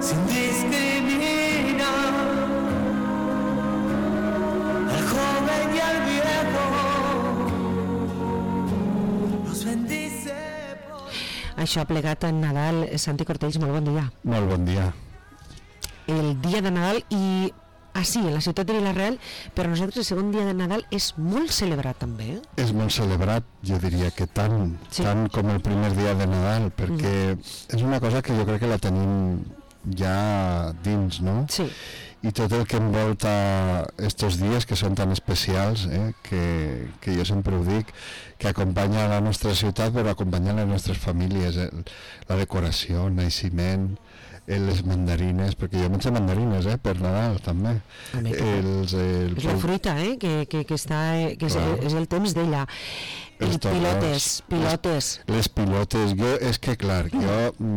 sin discriminar al joven y al viejo, los bendice. Això plegat en Nadal. Santi Cortells, molt bon dia. Molt bon dia. El dia de Nadal i... sí, en la ciutat de Vila-real, però nosaltres el segon dia de Nadal és molt celebrat també. És molt celebrat, jo diria que tant com el primer dia de Nadal, perquè és una cosa que jo crec que la tenim ja dins, no? Sí. I tot el que envolta estos dies que són tan especials, que jo sempre ho dic, que acompanya la nostra ciutat però acompanya les nostres famílies, la decoració, el naixement, les mandarines, perquè jo menjo mandarines per Nadal també. És la fruita que és el temps d'ella. I pilotes. Les pilotes, és que clar, jo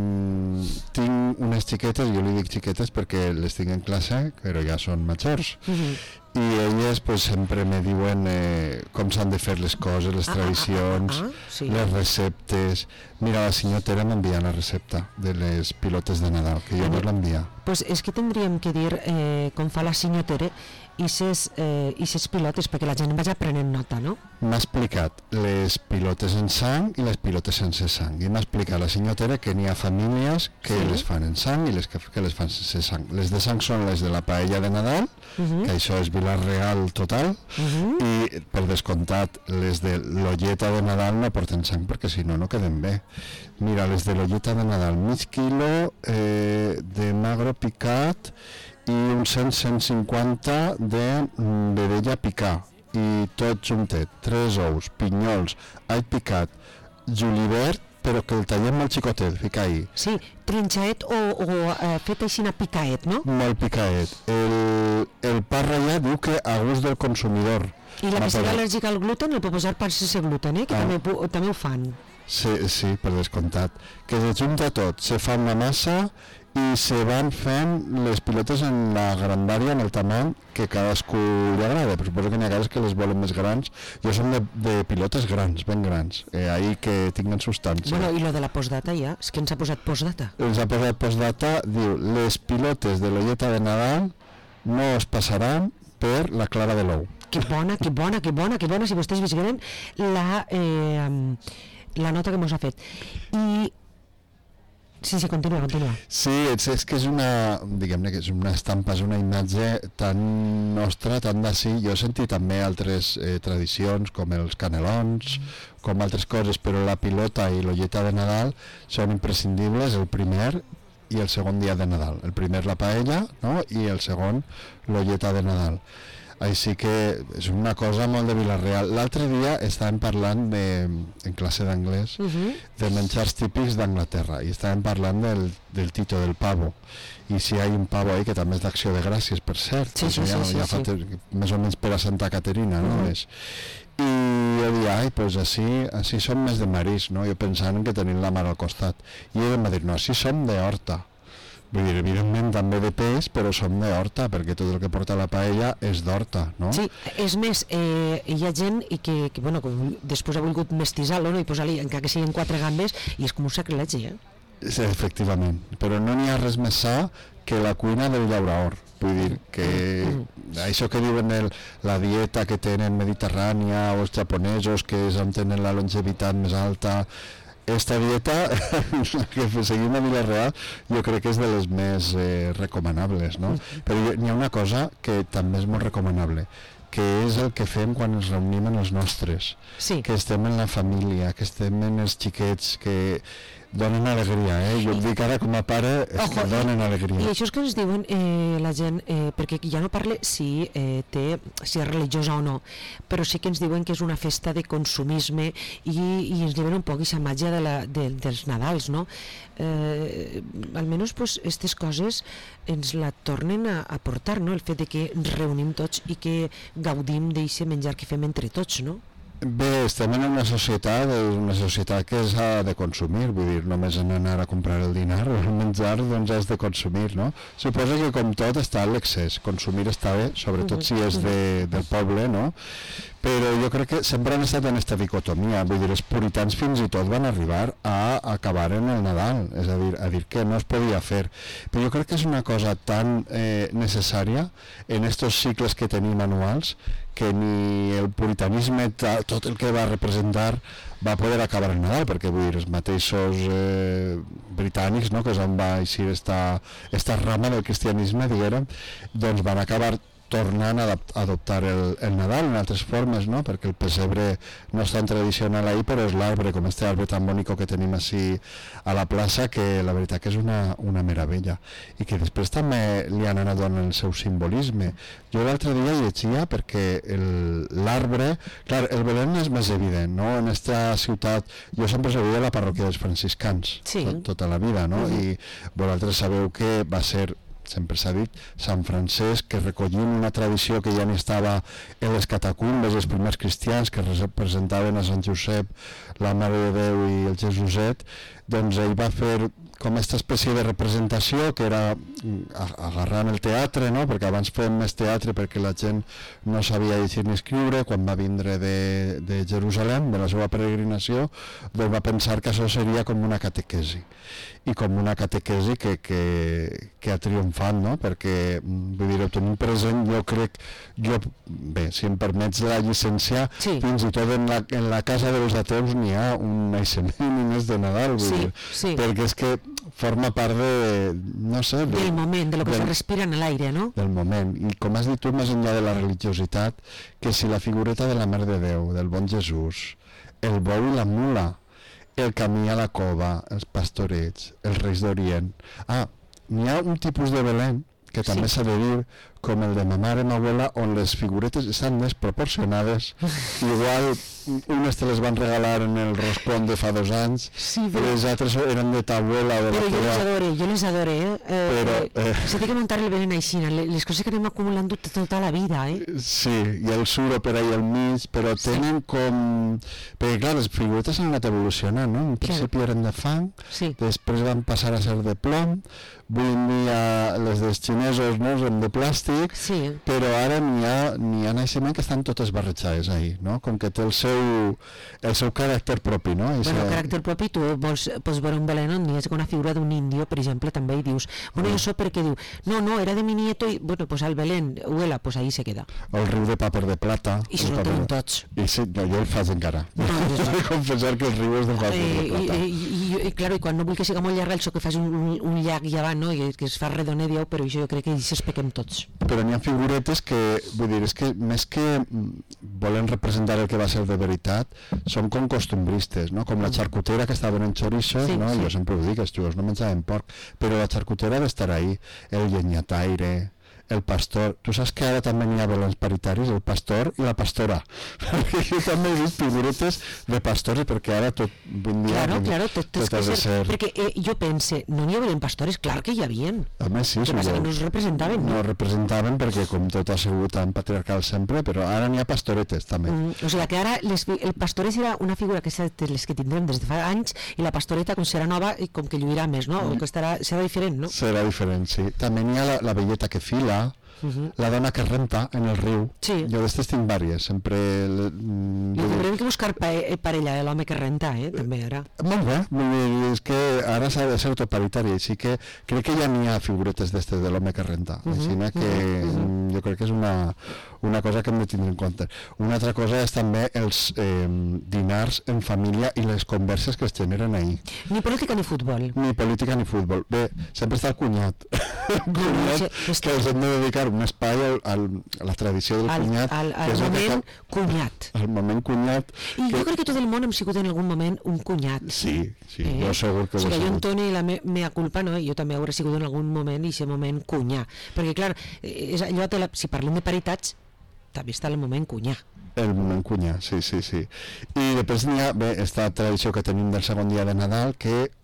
tinc unes xiquetes, jo li dic xiquetes perquè les tinc en classe, però ja són majors, i elles pues, sempre me diuen com s'han de fer les coses, les tradicions, les receptes. Mira, la senyora Tere m'envia la recepta de les pilotes de Nadal, que jo no l'envia. Pues és que tindríem que dir com fa la senyora Tere i ses pilotes, perquè la gent vagi prenent nota, no? M'ha explicat les pilotes en sang i les pilotes sense sang, i m'ha explicat la senyora Tere que n'hi ha famílies que les fan en sang i les que les fan sense sang. Les de sang són les de la paella de Nadal, que això és Vila-real total, i per descomptat les de l'olleta de Nadal no porten sang perquè si no, no queden bé. Mira, les de l'olleta de Nadal, mig quilo de magro picat i uns 100-150 de vedella picar, i tot juntet, 3 ous, pinyols, all picat, julivert, però que el tallem molt xicotet, fica ahí. Sí, trinxaet o fet així a picaet, no? Molt picaet. El pa ratllat diu que a gust del consumidor. I la que sigui al·lèrgica al gluten el pot posar per sense gluten, que també ho fan. Sí, per descomptat. Que se junta tot, se fa una massa i se van fent les pilotes en la grandària, en el tamany que cadascú li agrada, però suposo que n'hi ha cases que les volen més grans. Jo som de pilotes grans, ben grans, ahí que tinguen substància. Bueno, i lo de la postdata ja? És que ens ha posat postdata. Ens ha posat postdata, diu, les pilotes de l'olleta de Nadal no es passaran per la clara de l'ou. Que bona, si vostès visqueren la nota que mos ha fet. I sí, continua. Sí, és que és una, diguem-ne que és una estampa, és una imatge tan nostra, tan d'ací. Jo he sentit també altres tradicions, com els canelons, com altres coses, però la pilota i l'olleta de Nadal són imprescindibles el primer i el segon dia de Nadal. El primer la paella, no? I el segon l'olleta de Nadal. Així que és una cosa molt de Vila-real. L'altre dia estàvem parlant en classe d'anglès de menjars típics d'Anglaterra i estàvem parlant del tito, del pavo, i si hi ha un pavo ahí que també és d'acció de gràcies, per cert, ja fa més o menys per a Santa Caterina, no? I jo dic, pues així som més de marís, no? Jo pensant que tenim la mar al costat, i ell em va dir, no, així som d'horta. Vull dir, evidentment també de peix, però som d'horta, perquè tot el que porta la paella és d'horta, no? Sí, és més, hi ha gent que després ha volgut mestisar-lo, no? I posar-li, encara que siguin 4 gambes, i és com un sacrilegi, Sí, efectivament, però no n'hi ha res més sa que la cuina del llauraor. Vull dir que això que diuen la dieta que tenen mediterrània o els japonesos, que és on tenen la longevitat més alta, esta dieta que seguim a Vila-real jo crec que és de les més recomanables, no? Però n'hi ha una cosa que també és molt recomanable, que és el que fem quan ens reunim amb els nostres, que estem en la família, que estem en els xiquets, que donen alegria, jo et dic ara com a pare, que donen alegria. I això és que ens diuen la gent, perquè ja no parle si és religiosa o no, però sí que ens diuen que és una festa de consumisme i ens diuen un poc aquesta màgia dels Nadals, no? Almenys aquestes coses ens la tornen a portar, no? El fet de que ens reunim tots i que gaudim d'aquest menjar que fem entre tots, no? Bé, estem en una societat que s'ha de consumir, vull dir, només en anar a comprar el dinar o el menjar, doncs has de consumir, no? Suposo que com tot està l'excés, consumir està bé, sobretot si és del poble, no? Però jo crec que sempre han estat en aquesta dicotomia, vull dir, els puritans fins i tot van arribar a acabar en el Nadal, és a dir que no es podia fer, però jo crec que és una cosa tan necessària en estos cicles que tenim anuals que ni el puritanisme, tot el que va representar va poder acabar el Nadal, perquè vull dir, els mateixos britànics, no?, que és on va eixir esta rama del cristianisme, diguérem, doncs van acabar tornant a adoptar el Nadal en altres formes, no?, perquè el pessebre no és tan tradicional ahí, però és l'arbre, com este arbre tan bonic que tenim així a la plaça, que la veritat que és una meravella, i que després també li han anat donant el seu simbolisme. Jo l'altre dia llegia perquè l'arbre, clar, el Belén és més evident, no?, en esta ciutat, jo sempre he sabut de la parròquia dels franciscans, sí, tota la vida, no?, i vosaltres sabeu que va ser, sempre s'ha dit, Sant Francesc, que recollint una tradició que ja n'hi estava en les catacumbes, els primers cristians que representaven a Sant Josep, la Mare de Déu i el Jesuset, doncs ell va fer com aquesta espècie de representació que era agarrant el teatre, no?, perquè abans fèiem més teatre perquè la gent no sabia llegir ni escriure. Quan va vindre de Jerusalem, de la seva peregrinació, doncs va pensar que això seria com una catequesi, i com una catequesi que ha triomfat, no?, perquè, vull dir, ho tenim present, jo crec, bé, si em permets la llicència, sí, fins i tot en la casa dels ateus n'hi ha un naixement i més de Nadal, vull dir, sí, perquè és que forma part de, no sé, del moment, de lo que se respira en l'aire, no? Del moment, i com has dit tu, més enllà de la religiositat, que si la figureta de la Mare de Déu, del bon Jesús, el bou i la mula, el camí a la cova, els pastorets, els reis d'Orient. N'hi ha un tipus de Belén que també s'ha de dir, com el de ma mare i ma abuela, on les figuretes estan desproporcionades. Igual unes te les van regalar en el roscón de fa 2 anys, sí, les altres eren de ta abuela o de però la teva... jo les adore, se té que muntar el Belén així, les coses que anem acumulant tota la vida, Sí, i el suro per ahí al mig, però tenen com... Perquè clar, les figuretes han anat evolucionant, no? En principi eren de fang, després van passar a ser de plom, avui en dia les dels xinesos, no?, són de plàstic, però ara n'hi ha naixement que estan totes barrejades ahí, no?, com que té el seu caràcter propi, no? Bueno, caràcter propi, tu pots veure un Belén on hi ha una figura d'un indio, per exemple, també, i dius, bueno, i això perquè diu, no, era de mi nieto, i bueno, pues al Belén, huela, pues ahí se queda. El riu de paper de plata. I això no tenen tots. I sí, jo el faig encara. He de confessar que el riu és de paper de plata. I clar, i quan no vull que siga molt llarg, això que fas un llac i avant, no?, i que es fa redoner, diu, però això jo crec que això es pequem tots. Però n'hi ha figuretes que, vull dir, és que més que volen representar el que va ser de veritat, són com costumbristes, no?, com la xarcutera que estaven en xoriços, no?, jo sempre ho dic, els jugadors no menjaven porc, però la xarcutera ha d'estar ahí, el llenyataire, el pastor. Tu saps que ara també n'hi ha belens paritaris, el pastor i la pastora. Jo també he vist figuretes de pastors, perquè ara tot un dia... Claro, tot ha de ser... Perquè jo pense, no n'hi havia pastores? Clar que hi havia. A més, sí. Que passa que no es representaven, no? No representaven perquè, com tot ha sigut tan patriarcal sempre, però ara n'hi ha pastoretes, també. O sigui que ara el pastorets era una figura que és de les que tindrem des de fa anys, i la pastoreta, com serà nova, i com que lluirà més, no? O que serà diferent, no? Serà diferent, sí. També n'hi ha la velleta que fila, la dona que renta en el riu. Jo d'estes tinc vàries, sempre... Haurem que buscar parella, l'home que renta, també ara. Molt bé, és que ara s'ha de ser tot paritari, així que crec que ja n'hi ha figuretes d'estes de l'home que renta, així que jo crec que és una cosa que hem de tindre en compte. Una altra cosa és també els dinars en família i les converses que es generen ahir. Ni política ni futbol. Ni política ni futbol. Bé, sempre està el cunyat. El cunyat que els hem de dedicar un espai a la tradició del cunyat. Al moment cunyat. Al moment cunyat. I jo crec que tot el món hem sigut en algun moment un cunyat. Sí, jo segur que ho he sigut. Jo, Antoni, la meva culpa, no? Jo també hauré sigut en algun moment i aquest moment cunyà. Perquè, clar, allò, si parlem de paritats, també està el moment cunyà. El moment cunyà, sí. I després n'hi ha, aquesta tradició que tenim del segon dia de Nadal, que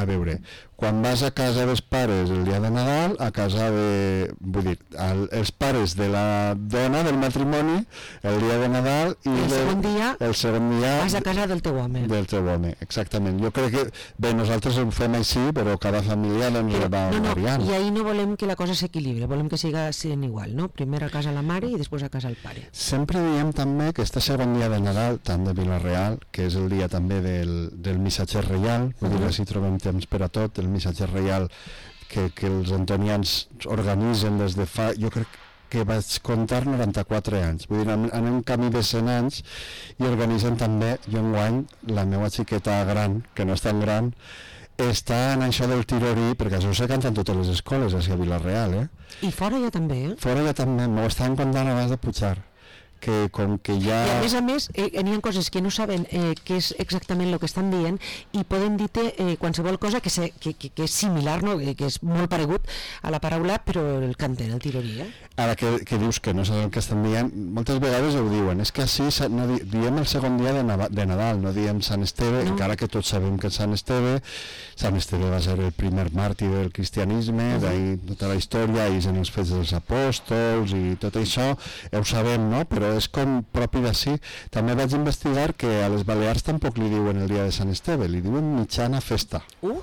a veure, quan vas a casa dels pares el dia de Nadal, a casa de... vull dir, els pares de la dona del matrimoni el dia de Nadal i el segon dia vas a casa del teu home. Del teu home, exactament. Jo crec que, bé, nosaltres ho fem així, però cada família doncs va variant. I ahir no volem que la cosa s'equilibri, volem que siga sent igual, no? Primer a casa la mare i després a casa el pare. Sempre diem també que este segon dia de Nadal, tant de Vila-real, que és el dia també del missatger reial, vull dir, així trobem temps per a tot, el missatge reial que els antonians organitzen des de fa, jo crec que vaig comptar 94 anys, vull dir, en un camí de 100 anys i organitzen també, jo enguany, la meva xiqueta gran, que no és tan gran, està en això del tirorí, perquè això se canta en totes les escoles, a Vila-real, I fora ja també, Fora ja també, m'ho estaven contant abans de pujar. Que com que ja... I a més, n'hi ha coses que no saben què és exactament el que estan dient i poden dir-te qualsevol cosa que és similar, no? Que és molt paregut a la paraula, però el canten, el tirorí. Ara que dius que no saben el que estan dient, moltes vegades ho diuen, és que així no diem el segon dia de Nadal, no diem Sant Esteve, no. Encara que tots sabem que Sant Esteve va ser el primer màrtir del cristianisme, d'ahir tota la història, ells en els fets dels apòstols i tot això, ho sabem, no? Però és com propi d'ací. També vaig investigar que a les Balears tampoc li diuen el dia de Sant Esteve, li diuen mitjana festa.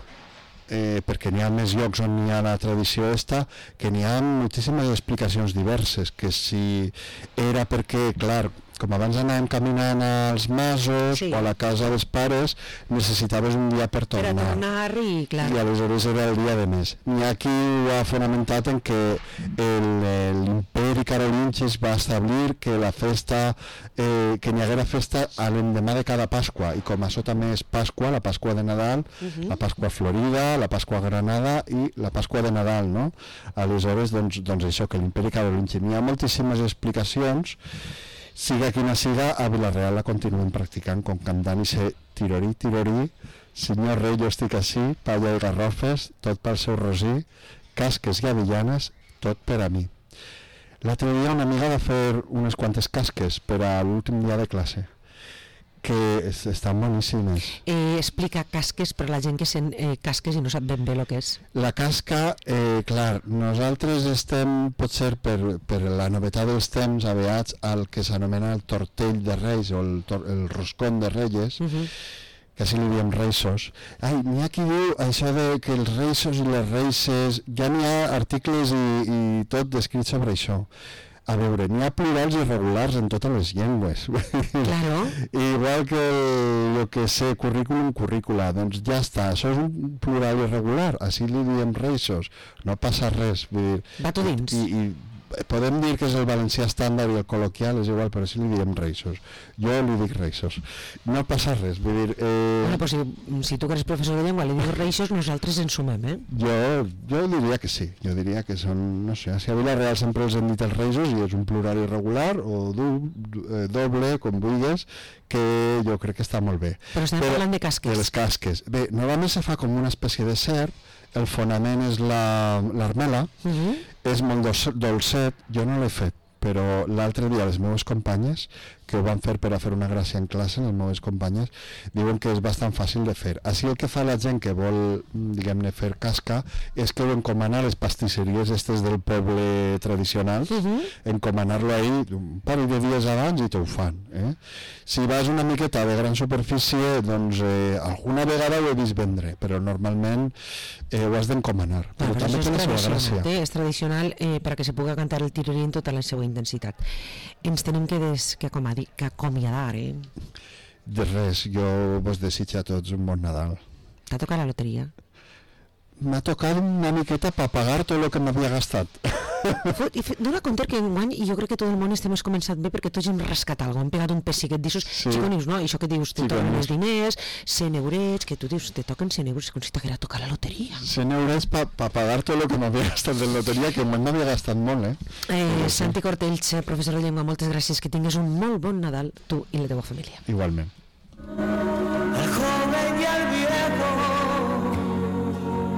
Perquè n'hi ha més llocs on hi ha la tradició esta, que n'hi ha moltíssimes explicacions diverses, que si era perquè, clar, com abans anàvem caminant als masos o a la casa dels pares, necessitaves un dia per tornar. Per tornar i, clar. I aleshores era el dia de més. N'hi ha qui ho ha fonamentat en que l'imperi carolingi va establir que la festa, que n'hi haguera festa a l'endemà de cada Pasqua, i com això també és Pasqua, la Pasqua de Nadal, la Pasqua Florida, la Pasqua Granada i la Pasqua de Nadal, no? Aleshores, doncs això, que l'imperi carolingi. N'hi ha moltíssimes explicacions. Siga quina siga, a Vila-real la continuem practicant com cantant i ser tirorí, tirorí, senyor rei jo estic així, palla i garrofes, tot pel seu rosí, casques i avellanes, tot per a mi. L'altre dia una amiga va fer unes quantes casques per a l'últim dia de classe, que estan boníssimes. Explica casques per la gent que sent casques i no sap ben bé el que és. La casca, clar, nosaltres estem, potser per la novetat dels temps, aveats al que s'anomena el tortell de Reis o el roscón de Reyes, que així li diem reisos. N'hi ha qui diu això de que els reisos i les reises, ja n'hi ha articles i tot descrit sobre això. A veure, n'hi ha plurals irregulars en totes les llengües. Claro. Igual que el que sé, currículum, currícula, doncs ja està, això és un plural irregular, així li diem reisos, no passa res. Vull dir, va tot dins. I podem dir que és el valencià estàndard i el col·loquial, és igual, però així li diem reisos. Jo li dic reisos. No passa res, vull dir... Bueno, pues si tu que eres professor de llengua li dius reisos, nosaltres ens sumem, Jo diria que sí, jo diria que són, no sé, si a Vila-real sempre els hem dit els reisos i és un plural irregular o doble, com vulguis, que jo crec que està molt bé. Però estem parlant de casques. De les casques. Bé, normalment se fa com una espècie de serp, el fonament és l'armela, és molt dolcet, jo no l'he fet, però l'altre dia les meves companyes, que ho van fer per a fer una gràcia en classe, les meves companyes, diuen que és bastant fàcil de fer. Així el que fa la gent que vol, diguem-ne, fer casca, és que ho encomana a les pastisseries estes del poble tradicional, encomanar-lo ahí un parell de dies abans i t'ho fan. Si vas una miqueta de gran superfície, doncs alguna vegada ho he vist vendre, però normalment ho has d'encomanar. Però també té la seva gràcia. És tradicional perquè se pugui cantar el tirorí en tota la seva intensitat. Ens tenim que acomiadar, De res, jo vos desitjo a tots un bon Nadal. T'ha tocat la loteria? M'ha tocat una miqueta per pagar tot el que m'havia gastat. Dona compte que enguany, i jo crec que tot el món estem començat bé perquè tots hem rascat alguna cosa, hem pegat un pessiquet d'ixos, xiconius, no? Això que dius, te toquen els diners, 100 eurets, que tu dius, te toquen 100 euros, com si t'haguera tocat la loteria. 100 eurets per pagar tot el que m'havia gastat de loteria, que m'havia gastat molt, Santi Cortells, professor de llengua, moltes gràcies, que tingues un molt bon Nadal, tu i la teva família. Igualment.